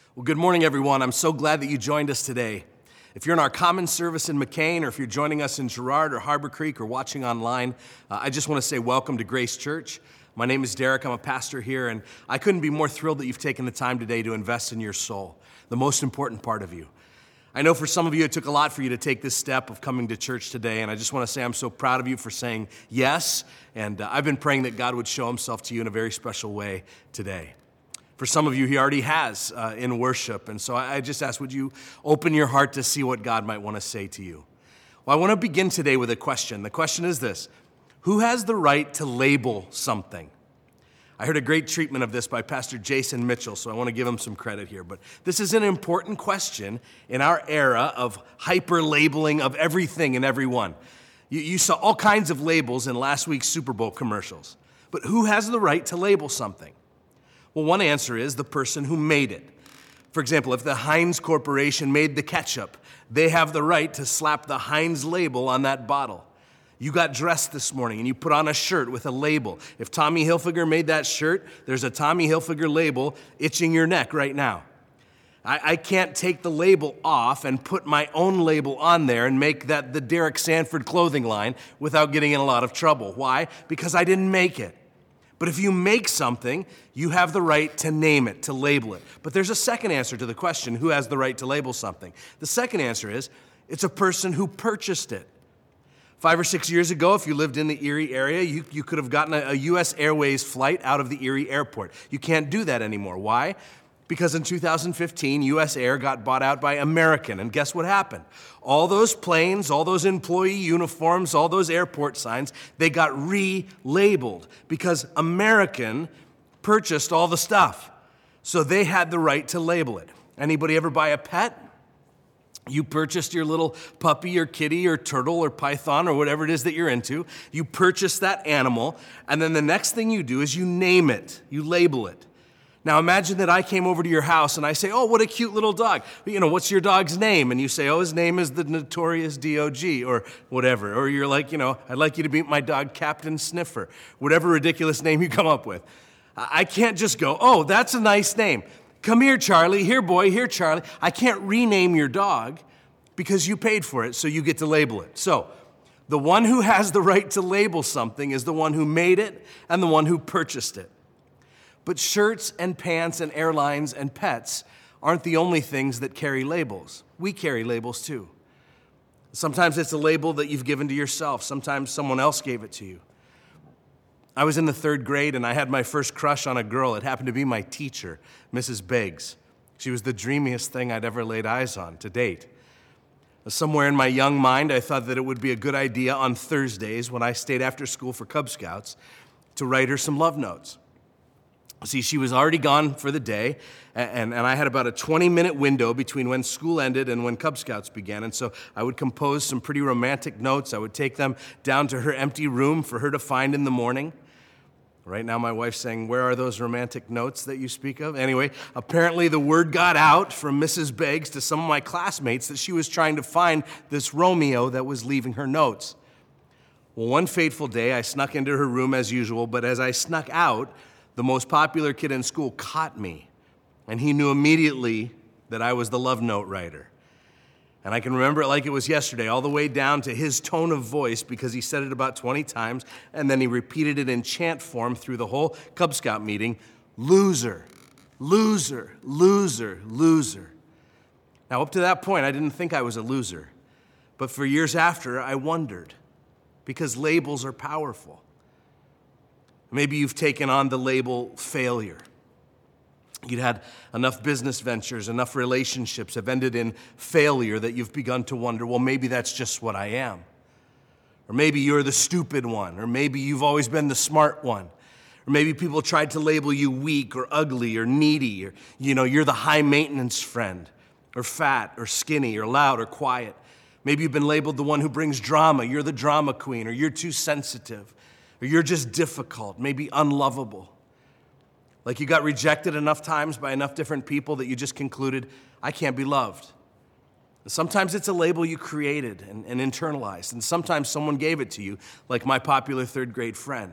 Well, good morning, everyone. I'm so glad that you joined us today. If you're in our common service in McCain, or if you're joining us in Girard or Harbor Creek or watching online, I just want to say welcome to Grace Church. My name is Derek. I'm a pastor here, and I couldn't be more thrilled that you've taken the time today to invest in your soul, the most important part of you. I know for some of you, it took a lot for you to take this step of coming to church today, and I just want to say I'm so proud of you for saying yes, and I've been praying that God would show himself to you in a very special way today. For some of you, he already has in worship, and so I just ask, would you open your heart to see what God might want to say to you? Well, I want to begin today with a question. The question is this: who has the right to label something? I heard a great treatment of this by Pastor Jason Mitchell, so I want to give him some credit here. But this is an important question in our era of hyper-labeling of everything and everyone. You saw all kinds of labels in last week's Super Bowl commercials. But who has the right to label something? Well, one answer is the person who made it. For example, if the Heinz Corporation made the ketchup, they have the right to slap the Heinz label on that bottle. You got dressed this morning and you put on a shirt with a label. If Tommy Hilfiger made that shirt, there's a Tommy Hilfiger label itching your neck right now. I can't take the label off and put my own label on there and make that the Derek Sanford clothing line without getting in a lot of trouble. Why? Because I didn't make it. But if you make something, you have the right to name it, to label it. But there's a second answer to the question, who has the right to label something? The second answer is, it's a person who purchased it. 5 or 6 years ago, if you lived in the Erie area, you could have gotten a U.S. Airways flight out of the Erie airport. You can't do that anymore. Why? Because in 2015, U.S. Air got bought out by American, and guess what happened? All those planes, all those employee uniforms, all those airport signs, they got relabeled because American purchased all the stuff. So they had the right to label it. Anybody ever buy a pet? You purchased your little puppy or kitty or turtle or python or whatever it is that you're into. You purchase that animal, and then the next thing you do is you name it, you label it. Now imagine that I came over to your house and I say, oh, what a cute little dog. What's your dog's name? And you say, oh, his name is the Notorious D.O.G. or whatever. Or you're like, I'd like you to meet my dog Captain Sniffer. Whatever ridiculous name you come up with. I can't just go, oh, that's a nice name. Come here, Charlie. Here, boy. Here, Charlie. I can't rename your dog because you paid for it, so you get to label it. So the one who has the right to label something is the one who made it and the one who purchased it. But shirts and pants and airlines and pets aren't the only things that carry labels. We carry labels too. Sometimes it's a label that you've given to yourself. Sometimes someone else gave it to you. I was in the 3rd grade and I had my first crush on a girl. It happened to be my teacher, Mrs. Beggs. She was the dreamiest thing I'd ever laid eyes on to date. Somewhere in my young mind, I thought that it would be a good idea on Thursdays when I stayed after school for Cub Scouts to write her some love notes. See, she was already gone for the day, and I had about a 20-minute window between when school ended and when Cub Scouts began, and so I would compose some pretty romantic notes. I would take them down to her empty room for her to find in the morning. Right now, my wife's saying, where are those romantic notes that you speak of? Anyway, apparently the word got out from Mrs. Beggs to some of my classmates that she was trying to find this Romeo that was leaving her notes. Well, one fateful day, I snuck into her room as usual, but as I snuck out, the most popular kid in school caught me, and he knew immediately that I was the love note writer. And I can remember it like it was yesterday, all the way down to his tone of voice, because he said it about 20 times, and then he repeated it in chant form through the whole Cub Scout meeting: loser, loser, loser, loser. Now, up to that point, I didn't think I was a loser. But for years after, I wondered, because labels are powerful. Maybe you've taken on the label failure. You'd had enough business ventures, enough relationships have ended in failure that you've begun to wonder, well, maybe that's just what I am. Or maybe you're the stupid one. Or maybe you've always been the smart one. Or maybe people tried to label you weak or ugly or needy. Or, you're the high maintenance friend. Or fat or skinny or loud or quiet. Maybe you've been labeled the one who brings drama. You're the drama queen. Or you're too sensitive. Or you're just difficult, maybe unlovable. Like you got rejected enough times by enough different people that you just concluded, I can't be loved. Sometimes it's a label you created and internalized, and sometimes someone gave it to you, like my popular 3rd grade friend.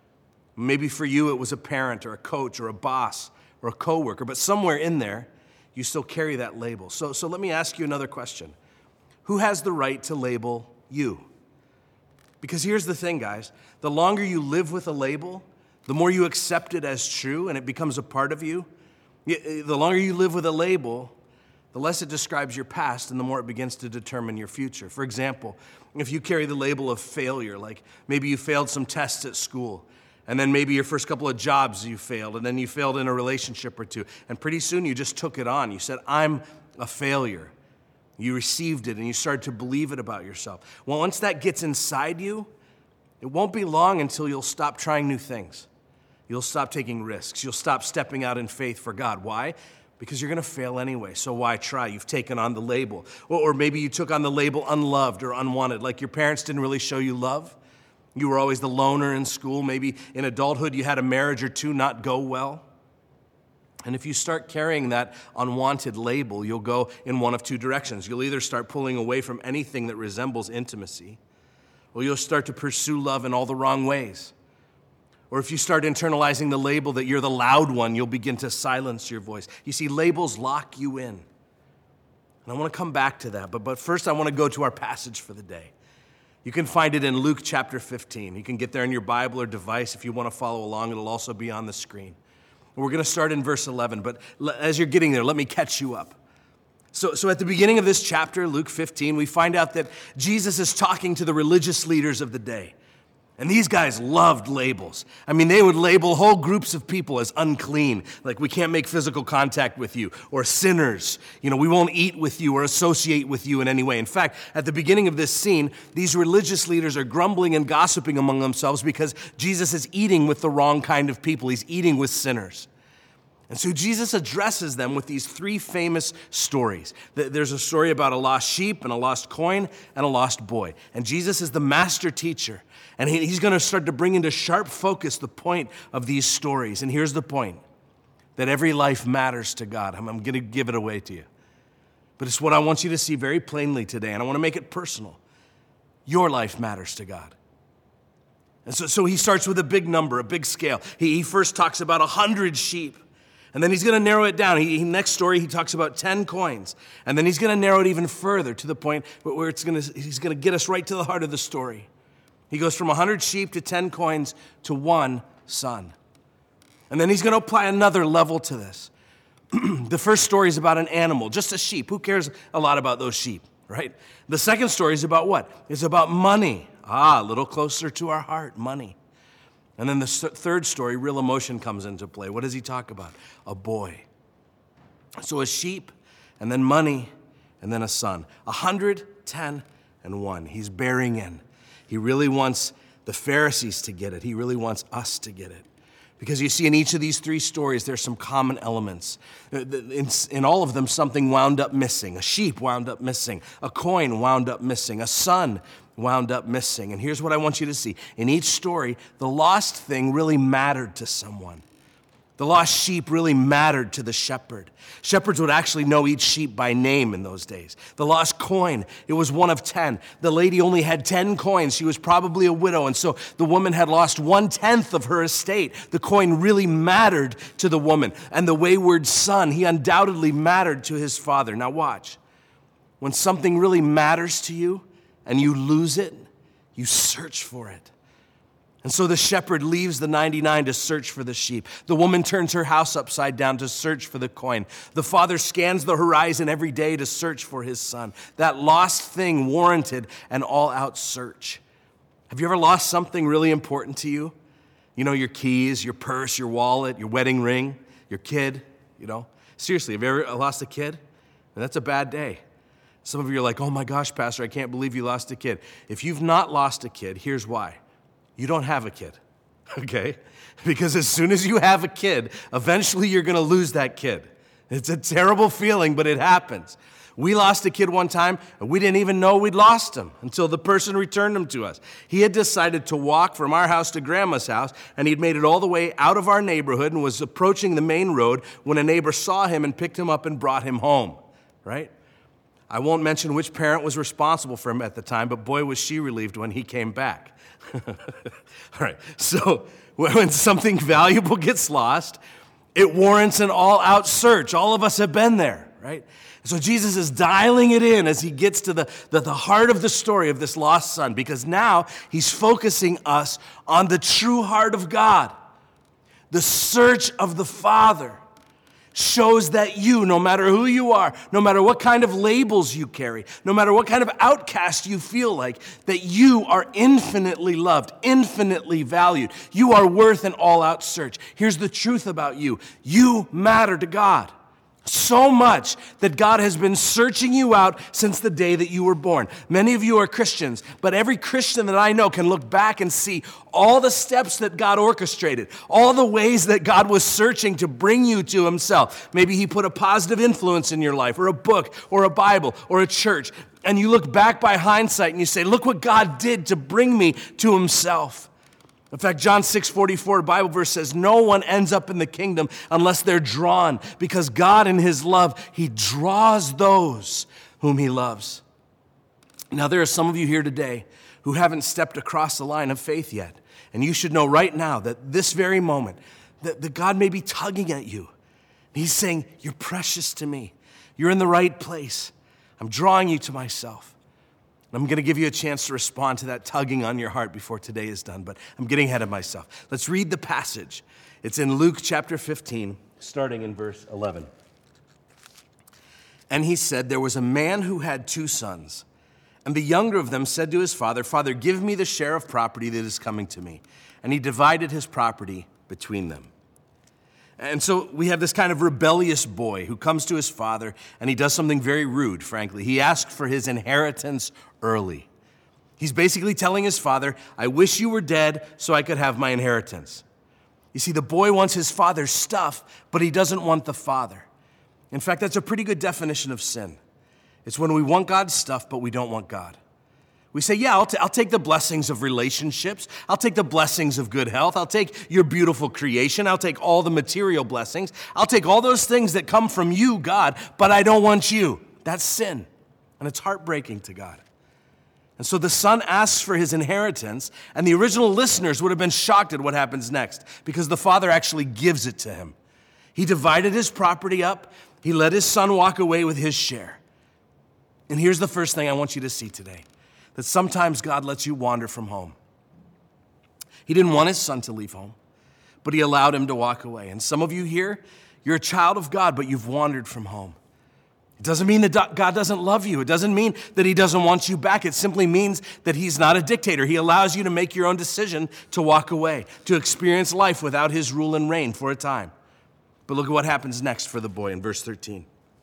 Maybe for you it was a parent or a coach or a boss or a coworker, but somewhere in there, you still carry that label. So let me ask you another question. Who has the right to label you? Because here's the thing, guys. The longer you live with a label, the more you accept it as true and it becomes a part of you. The longer you live with a label, the less it describes your past and the more it begins to determine your future. For example, if you carry the label of failure, like maybe you failed some tests at school, and then maybe your first couple of jobs you failed, and then you failed in a relationship or two, and pretty soon you just took it on. You said, I'm a failure. You received it and you started to believe it about yourself. Well, once that gets inside you, it won't be long until you'll stop trying new things. You'll stop taking risks. You'll stop stepping out in faith for God. Why? Because you're going to fail anyway, so why try? You've taken on the label. Or maybe you took on the label unloved or unwanted, like your parents didn't really show you love. You were always the loner in school. Maybe in adulthood you had a marriage or two not go well. And if you start carrying that unwanted label, you'll go in one of two directions. You'll either start pulling away from anything that resembles intimacy, or you'll start to pursue love in all the wrong ways. Or if you start internalizing the label that you're the loud one, you'll begin to silence your voice. You see, labels lock you in. And I want to come back to that, but first I want to go to our passage for the day. You can find it in Luke chapter 15. You can get there in your Bible or device if you want to follow along. It'll also be on the screen. We're going to start in verse 11, but as you're getting there, let me catch you up. So at the beginning of this chapter, Luke 15, we find out that Jesus is talking to the religious leaders of the day. And these guys loved labels. I mean, they would label whole groups of people as unclean, like we can't make physical contact with you, or sinners. We won't eat with you or associate with you in any way. In fact, at the beginning of this scene, these religious leaders are grumbling and gossiping among themselves because Jesus is eating with the wrong kind of people. He's eating with sinners. And so Jesus addresses them with these three famous stories. There's a story about a lost sheep and a lost coin and a lost boy. And Jesus is the master teacher. And he's going to start to bring into sharp focus the point of these stories. And here's the point, that every life matters to God. I'm going to give it away to you. But it's what I want you to see very plainly today. And I want to make it personal. Your life matters to God. And so he starts with a big number, a big scale. He first talks about 100 sheep. And then he's going to narrow it down. Next story, he talks about 10 coins. And then he's going to narrow it even further to the point where he's going to get us right to the heart of the story. He goes from 100 sheep to 10 coins to one son. And then he's going to apply another level to this. The first story is about an animal, just a sheep. Who cares a lot about those sheep, right? The second story is about what? It's about money. A little closer to our heart, money. And then the third story, real emotion comes into play. What does he talk about? A boy. So a sheep, and then money, and then a son. 110 and 1. He's bearing in. He really wants the Pharisees to get it. He really wants us to get it. Because you see, in each of these three stories, there's some common elements. In all of them, something wound up missing. A sheep wound up missing. A coin wound up missing. A son wound up missing. And here's what I want you to see. In each story, the lost thing really mattered to someone. The lost sheep really mattered to the shepherd. Shepherds would actually know each sheep by name in those days. The lost coin, it was one of 10. The lady only had 10 coins. She was probably a widow, and so the woman had lost 1/10 of her estate. The coin really mattered to the woman. And the wayward son, he undoubtedly mattered to his father. Now watch. When something really matters to you and you lose it, you search for it. And so the shepherd leaves the 99 to search for the sheep. The woman turns her house upside down to search for the coin. The father scans the horizon every day to search for his son. That lost thing warranted an all-out search. Have you ever lost something really important to you? Your keys, your purse, your wallet, your wedding ring, your kid, Seriously, have you ever lost a kid? And that's a bad day. Some of you are like, oh my gosh, Pastor, I can't believe you lost a kid. If you've not lost a kid, here's why. You don't have a kid, okay? Because as soon as you have a kid, eventually you're going to lose that kid. It's a terrible feeling, but it happens. We lost a kid one time, and we didn't even know we'd lost him until the person returned him to us. He had decided to walk from our house to Grandma's house, and he'd made it all the way out of our neighborhood and was approaching the main road when a neighbor saw him and picked him up and brought him home, right? I won't mention which parent was responsible for him at the time, but boy, was she relieved when he came back. All right, so when something valuable gets lost, it warrants an all-out search. All of us have been there. right? So Jesus is dialing it in as he gets to the heart of the story of this lost son, because now he's focusing us on the true heart of God. The search of the Father shows that you, no matter who you are, no matter what kind of labels you carry, no matter what kind of outcast you feel like, that you are infinitely loved, infinitely valued. You are worth an all-out search. Here's the truth about you. You matter to God. So much that God has been searching you out since the day that you were born. Many of you are Christians, but every Christian that I know can look back and see all the steps that God orchestrated, all the ways that God was searching to bring you to himself. Maybe he put a positive influence in your life, or a book, or a Bible, or a church, and you look back by hindsight and you say, look what God did to bring me to himself. In fact, John 6:44, Bible verse says, no one ends up in the kingdom unless they're drawn, because God in his love, he draws those whom he loves. Now, there are some of you here today who haven't stepped across the line of faith yet, and you should know right now that this very moment, that God may be tugging at you. He's saying, you're precious to me. You're in the right place. I'm drawing you to myself. I'm going to give you a chance to respond to that tugging on your heart before today is done, but I'm getting ahead of myself. Let's read the passage. It's in Luke chapter 15, starting in verse 11. And he said, there was a man who had 2 sons, and the younger of them said to his father, Father, give me the share of property that is coming to me. And he divided his property between them. And so we have this kind of rebellious boy who comes to his father, and he does something very rude, frankly. He asks for his inheritance early. He's basically telling his father, I wish you were dead so I could have my inheritance. You see, the boy wants his father's stuff, but he doesn't want the father. In fact, that's a pretty good definition of sin. It's when we want God's stuff, but we don't want God. We say, yeah, I'll take the blessings of relationships. I'll take the blessings of good health. I'll take your beautiful creation. I'll take all the material blessings. I'll take all those things that come from you, God, but I don't want you. That's sin, and it's heartbreaking to God. And so the son asks for his inheritance, and the original listeners would have been shocked at what happens next, because the father actually gives it to him. He divided his property up. He let his son walk away with his share. And here's the first thing I want you to see today. That sometimes God lets you wander from home. He didn't want his son to leave home, but he allowed him to walk away. And some of you here, you're a child of God, but you've wandered from home. It doesn't mean that God doesn't love you. It doesn't mean that he doesn't want you back. It simply means that he's not a dictator. He allows you to make your own decision to walk away, to experience life without his rule and reign for a time. But look at what happens next for the boy in verse 13.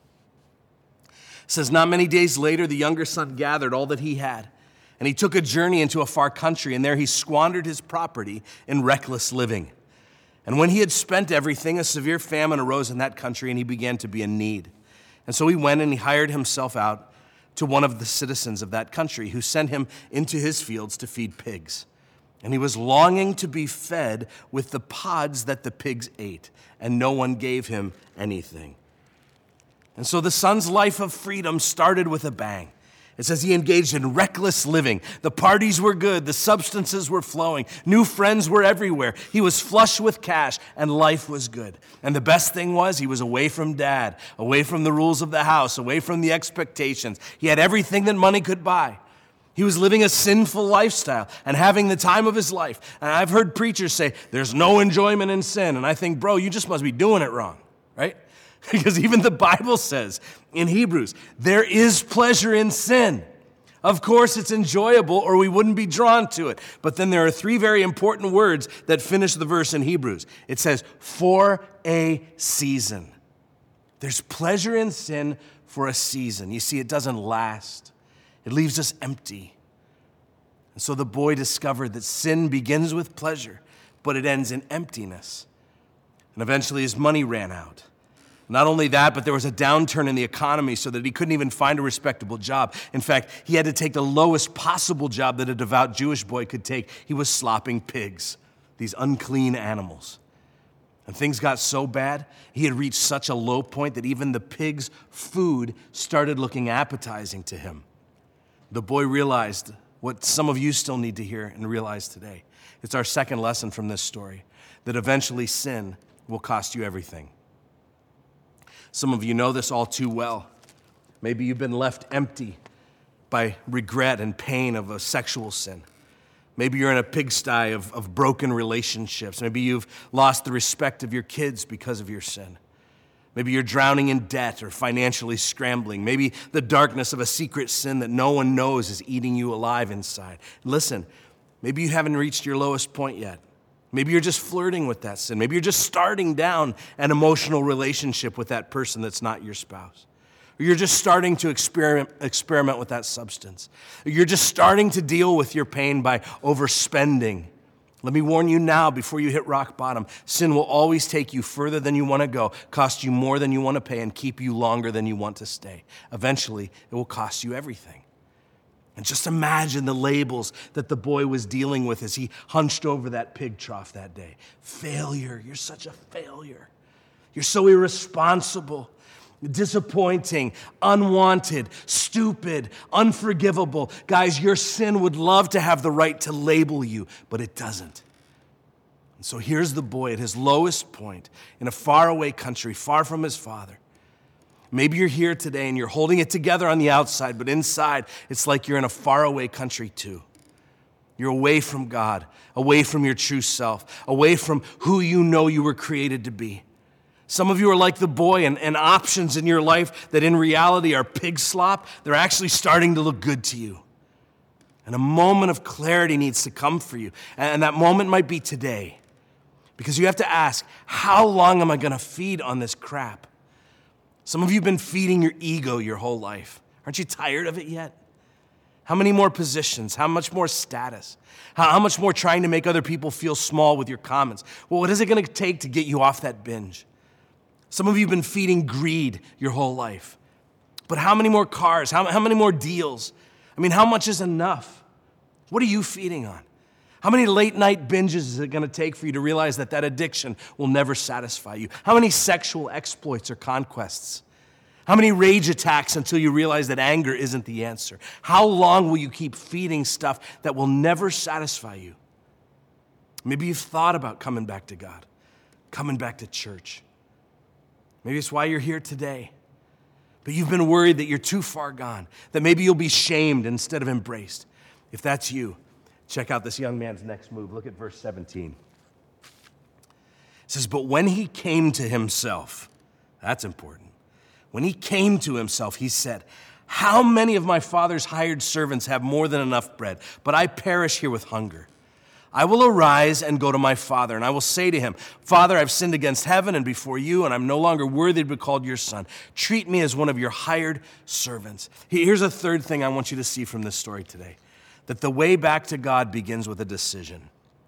It says, not many days later, the younger son gathered all that he had, and he took a journey into a far country, and there he squandered his property in reckless living. And when he had spent everything, a severe famine arose in that country, and he began to be in need. And so he went and he hired himself out to one of the citizens of that country, who sent him into his fields to feed pigs. And he was longing to be fed with the pods that the pigs ate, and no one gave him anything. And so the son's life of freedom started with a bang. It says he engaged in reckless living. The parties were good. The substances were flowing. New friends were everywhere. He was flush with cash, and life was good. And the best thing was he was away from dad, away from the rules of the house, away from the expectations. He had everything that money could buy. He was living a sinful lifestyle and having the time of his life. And I've heard preachers say, there's no enjoyment in sin. And I think, bro, you just must be doing it wrong, right? Because even the Bible says in Hebrews, there is pleasure in sin. Of course, it's enjoyable, or we wouldn't be drawn to it. But then there are 3 very important words that finish the verse in Hebrews. It says, for a season. There's pleasure in sin for a season. You see, it doesn't last. It leaves us empty. And so the boy discovered that sin begins with pleasure, but it ends in emptiness. And eventually his money ran out. Not only that, but there was a downturn in the economy so that he couldn't even find a respectable job. In fact, he had to take the lowest possible job that a devout Jewish boy could take. He was slopping pigs, these unclean animals. And things got so bad, he had reached such a low point that even the pigs' food started looking appetizing to him. The boy realized what some of you still need to hear and realize today. It's our second lesson from this story, that eventually sin will cost you everything. Some of you know this all too well. Maybe you've been left empty by regret and pain of a sexual sin. Maybe you're in a pigsty of broken relationships. Maybe you've lost the respect of your kids because of your sin. Maybe you're drowning in debt or financially scrambling. Maybe the darkness of a secret sin that no one knows is eating you alive inside. Listen, maybe you haven't reached your lowest point yet. Maybe you're just flirting with that sin. Maybe you're just starting down an emotional relationship with that person that's not your spouse. Or you're just starting to experiment with that substance. Or you're just starting to deal with your pain by overspending. Let me warn you now, before you hit rock bottom, sin will always take you further than you want to go, cost you more than you want to pay, and keep you longer than you want to stay. Eventually, it will cost you everything. And just imagine the labels that the boy was dealing with as he hunched over that pig trough that day. Failure. You're such a failure. You're so irresponsible. Disappointing, unwanted, stupid, unforgivable. Guys, your sin would love to have the right to label you, but it doesn't. And so here's the boy at his lowest point in a faraway country, far from his father. Maybe you're here today and you're holding it together on the outside, but inside it's like you're in a faraway country too. You're away from God, away from your true self, away from who you know you were created to be. Some of you are like the boy, and options in your life that in reality are pig slop, they're actually starting to look good to you. And a moment of clarity needs to come for you. And that moment might be today. Because you have to ask, how long am I going to feed on this crap? Some of you have been feeding your ego your whole life. Aren't you tired of it yet? How many more positions? How much more status? How much more trying to make other people feel small with your comments? Well, what is it going to take to get you off that binge? Some of you have been feeding greed your whole life. But how many more cars? How many more deals? I mean, how much is enough? What are you feeding on? How many late night binges is it going to take for you to realize that addiction will never satisfy you? How many sexual exploits or conquests? How many rage attacks until you realize that anger isn't the answer? How long will you keep feeding stuff that will never satisfy you? Maybe you've thought about coming back to God, coming back to church. Maybe it's why you're here today. But you've been worried that you're too far gone, that maybe you'll be shamed instead of embraced. If that's you, check out this young man's next move. Look at verse 17. It says, but when he came to himself, that's important. When he came to himself, he said, how many of my father's hired servants have more than enough bread, but I perish here with hunger? I will arise and go to my father, and I will say to him, Father, I've sinned against heaven and before you, and I'm no longer worthy to be called your son. Treat me as one of your hired servants. Here's a third thing I want you to see from this story today, that the way back to God begins with a decision.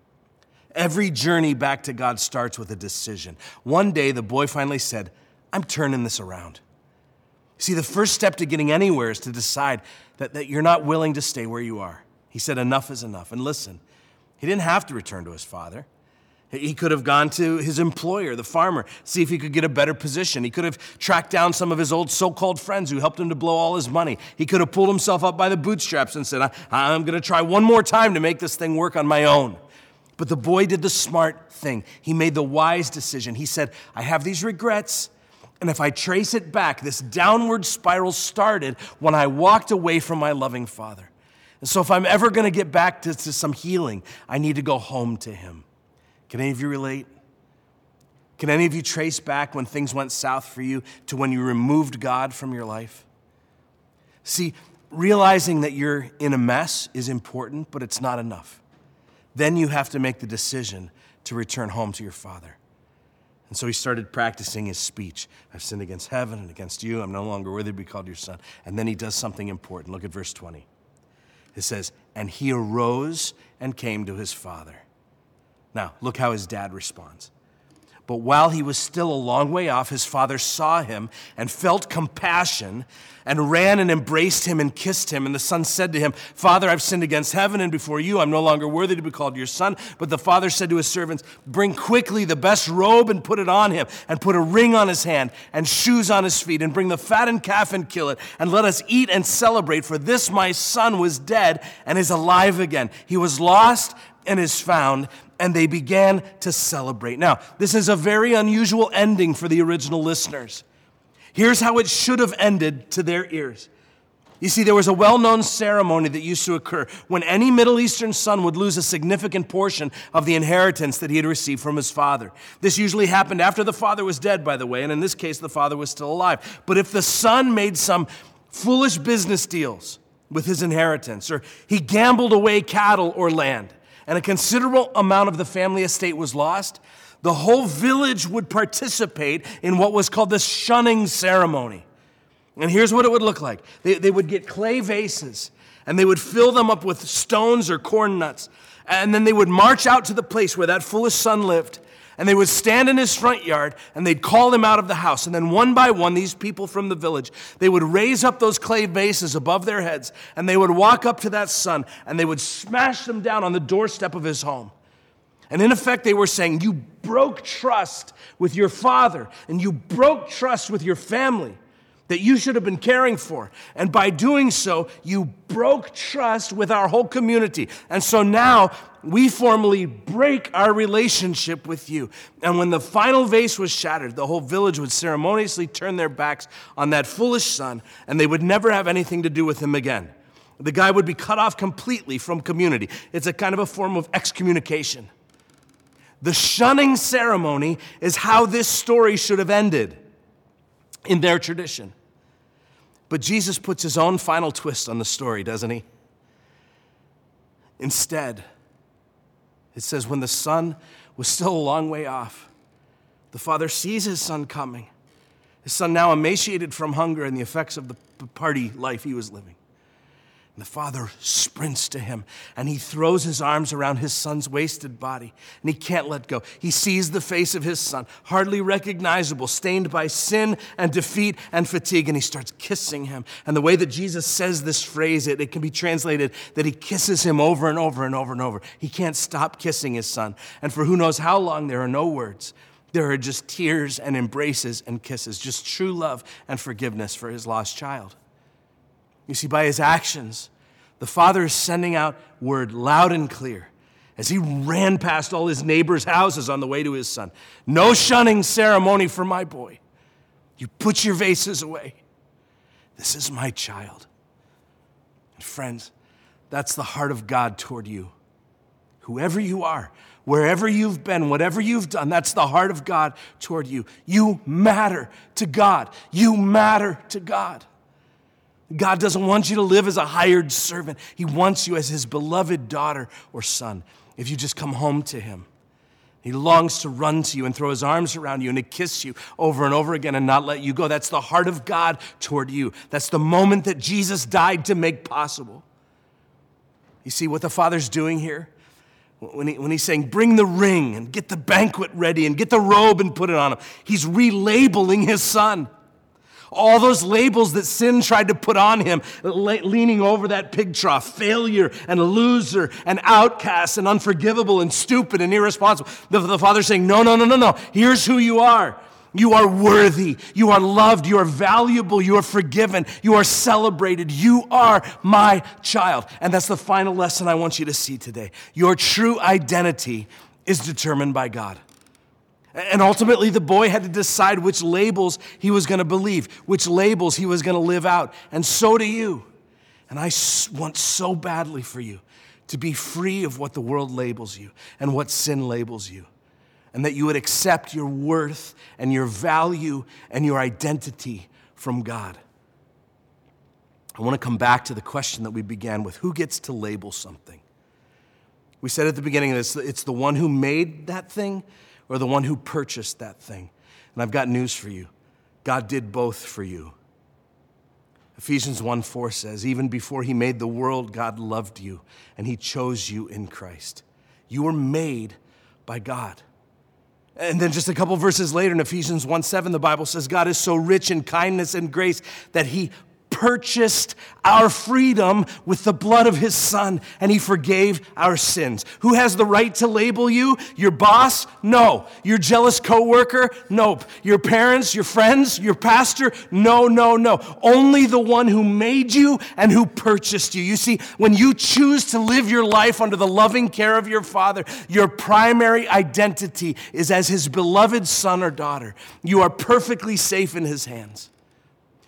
Every journey back to God starts with a decision. One day, the boy finally said, I'm turning this around. See, the first step to getting anywhere is to decide that you're not willing to stay where you are. He said, enough is enough. And listen, he didn't have to return to his father. He could have gone to his employer, the farmer, see if he could get a better position. He could have tracked down some of his old so-called friends who helped him to blow all his money. He could have pulled himself up by the bootstraps and said, I'm going to try one more time to make this thing work on my own. But the boy did the smart thing. He made the wise decision. He said, I have these regrets, and if I trace it back, this downward spiral started when I walked away from my loving father. And so if I'm ever going to get back to some healing, I need to go home to him. Can any of you relate? Can any of you trace back when things went south for you to when you removed God from your life? See, realizing that you're in a mess is important, but it's not enough. Then you have to make the decision to return home to your father. And so he started practicing his speech. I've sinned against heaven and against you. I'm no longer worthy to be called your son. And then he does something important. Look at verse 20. It says, and he arose and came to his father. Now, look how his dad responds. But while he was still a long way off, his father saw him and felt compassion and ran and embraced him and kissed him. And the son said to him, Father, I've sinned against heaven and before you. I'm no longer worthy to be called your son. But the father said to his servants, bring quickly the best robe and put it on him, and put a ring on his hand and shoes on his feet, and bring the fattened calf and kill it, and let us eat and celebrate. For this my son was dead and is alive again. He was lost and is found. And they began to celebrate. Now, this is a very unusual ending for the original listeners. Here's how it should have ended to their ears. You see, there was a well-known ceremony that used to occur when any Middle Eastern son would lose a significant portion of the inheritance that he had received from his father. This usually happened after the father was dead, by the way, and in this case, the father was still alive. But if the son made some foolish business deals with his inheritance, or he gambled away cattle or land, and a considerable amount of the family estate was lost, the whole village would participate in what was called the shunning ceremony. And here's what it would look like. They would get clay vases, and they would fill them up with stones or corn nuts. And then they would march out to the place where that foolish son lived, and they would stand in his front yard, and they'd call him out of the house. And then one by one, these people from the village, they would raise up those clay vases above their heads, and they would walk up to that son, and they would smash them down on the doorstep of his home. And in effect, they were saying, you broke trust with your father, and you broke trust with your family that you should have been caring for. And by doing so, you broke trust with our whole community. And so now we formally break our relationship with you. And when the final vase was shattered, the whole village would ceremoniously turn their backs on that foolish son, and they would never have anything to do with him again. The guy would be cut off completely from community. It's a kind of a form of excommunication. The shunning ceremony is how this story should have ended in their tradition. But Jesus puts his own final twist on the story, doesn't he? Instead, it says when the son was still a long way off, the father sees his son coming. His son now emaciated from hunger and the effects of the party life he was living. And the father sprints to him, and he throws his arms around his son's wasted body, and he can't let go. He sees the face of his son, hardly recognizable, stained by sin and defeat and fatigue, and he starts kissing him. And the way that Jesus says this phrase, it can be translated that he kisses him over and over and over and over. He can't stop kissing his son. And for who knows how long, there are no words. There are just tears and embraces and kisses, just true love and forgiveness for his lost child. You see, by his actions, the father is sending out word loud and clear as he ran past all his neighbors' houses on the way to his son. No shunning ceremony for my boy. You put your vases away. This is my child. And friends, that's the heart of God toward you. Whoever you are, wherever you've been, whatever you've done, that's the heart of God toward you. You matter to God. You matter to God. God doesn't want you to live as a hired servant. He wants you as his beloved daughter or son. If you just come home to him, he longs to run to you and throw his arms around you and to kiss you over and over again and not let you go. That's the heart of God toward you. That's the moment that Jesus died to make possible. You see what the Father's doing here? When he's saying, bring the ring and get the banquet ready and get the robe and put it on him, he's relabeling his son. All those labels that sin tried to put on him, leaning over that pig trough, failure and loser and outcast and unforgivable and stupid and irresponsible. The Father's saying, no. Here's who you are. You are worthy. You are loved. You are valuable. You are forgiven. You are celebrated. You are my child. And that's the final lesson I want you to see today. Your true identity is determined by God. And ultimately, the boy had to decide which labels he was going to believe, which labels he was going to live out. And so do you. And I want so badly for you to be free of what the world labels you and what sin labels you. And that you would accept your worth and your value and your identity from God. I want to come back to the question that we began with. Who gets to label something? We said at the beginning that it's the one who made that thing or the one who purchased that thing. And I've got news for you. God did both for you. Ephesians 1:4 says, even before he made the world, God loved you, and he chose you in Christ. You were made by God. And then just a couple verses later in Ephesians 1:7, the Bible says, God is so rich in kindness and grace that he purchased our freedom with the blood of his son, and he forgave our sins. Who has the right to label you? Your boss? No. Your jealous coworker? Nope. Your parents, your friends, your pastor? No. Only the one who made you and who purchased you. You see, when you choose to live your life under the loving care of your Father, your primary identity is as his beloved son or daughter. You are perfectly safe in his hands.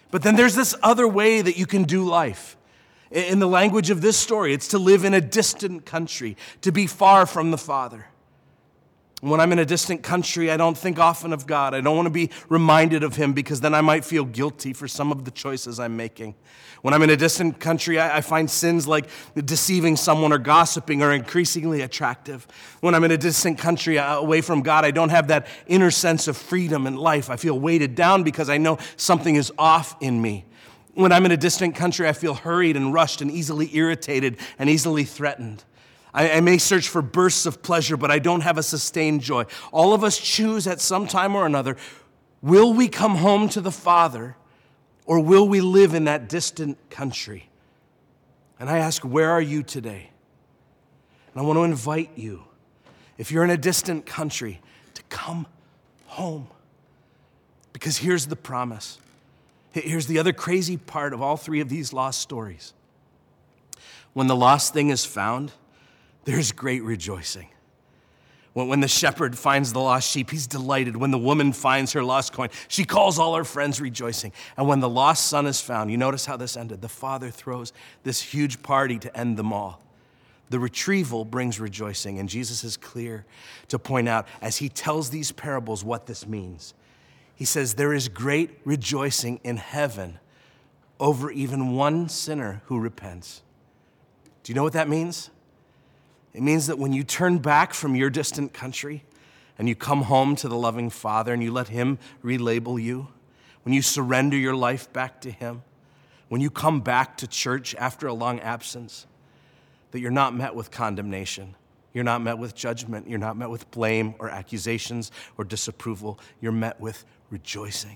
But then there's this other way that you can do life. In the language of this story, it's to live in a distant country, to be far from the Father. When I'm in a distant country, I don't think often of God. I don't want to be reminded of Him because then I might feel guilty for some of the choices I'm making. When I'm in a distant country, I find sins like deceiving someone or gossiping are increasingly attractive. When I'm in a distant country away from God, I don't have that inner sense of freedom in life. I feel weighted down because I know something is off in me. When I'm in a distant country, I feel hurried and rushed and easily irritated and easily threatened. I may search for bursts of pleasure, but I don't have a sustained joy. All of us choose at some time or another, will we come home to the Father, or will we live in that distant country? And I ask, where are you today? And I want to invite you, if you're in a distant country, to come home. Because here's the promise. Here's the other crazy part of all three of these lost stories. When the lost thing is found, there's great rejoicing. When the shepherd finds the lost sheep, he's delighted. When the woman finds her lost coin, she calls all her friends rejoicing. And when the lost son is found, you notice how this ended. The father throws this huge party to end them all. The retrieval brings rejoicing, and Jesus is clear to point out as he tells these parables what this means. He says, there is great rejoicing in heaven over even one sinner who repents. Do you know what that means? It means that when you turn back from your distant country and you come home to the loving Father and you let Him relabel you, when you surrender your life back to Him, when you come back to church after a long absence, that you're not met with condemnation, you're not met with judgment, you're not met with blame or accusations or disapproval, you're met with rejoicing.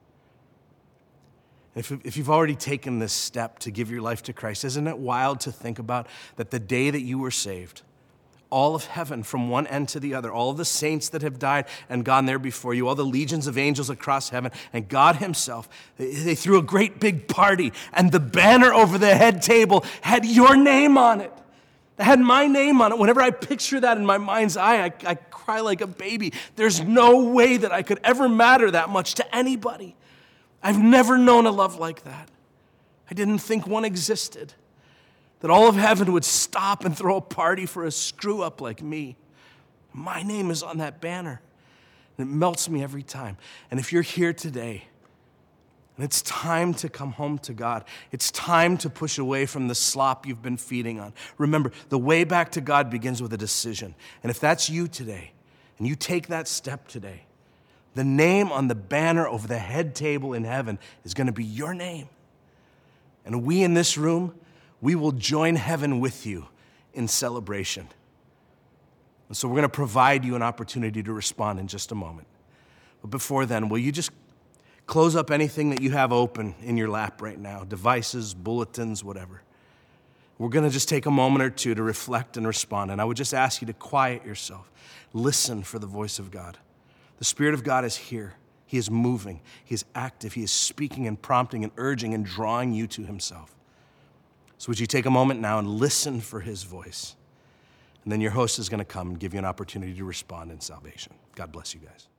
If you've already taken this step to give your life to Christ, isn't it wild to think about that the day that you were saved, all of heaven from one end to the other, all of the saints that have died and gone there before you, all the legions of angels across heaven, and God Himself, they threw a great big party, and the banner over the head table had your name on it. It had my name on it. Whenever I picture that in my mind's eye, I cry like a baby. There's no way that I could ever matter that much to anybody. I've never known a love like that. I didn't think one existed. That all of heaven would stop and throw a party for a screw-up like me. My name is on that banner. And it melts me every time. And if you're here today, and it's time to come home to God, it's time to push away from the slop you've been feeding on. Remember, the way back to God begins with a decision. And if that's you today, and you take that step today, the name on the banner over the head table in heaven is going to be your name. And we in this room, we will join heaven with you in celebration. And so we're going to provide you an opportunity to respond in just a moment. But before then, will you just close up anything that you have open in your lap right now, devices, bulletins, whatever. We're going to just take a moment or two to reflect and respond. And I would just ask you to quiet yourself. Listen for the voice of God. The Spirit of God is here. He is moving. He is active. He is speaking and prompting and urging and drawing you to Himself. So would you take a moment now and listen for His voice? And then your host is going to come and give you an opportunity to respond in salvation. God bless you guys.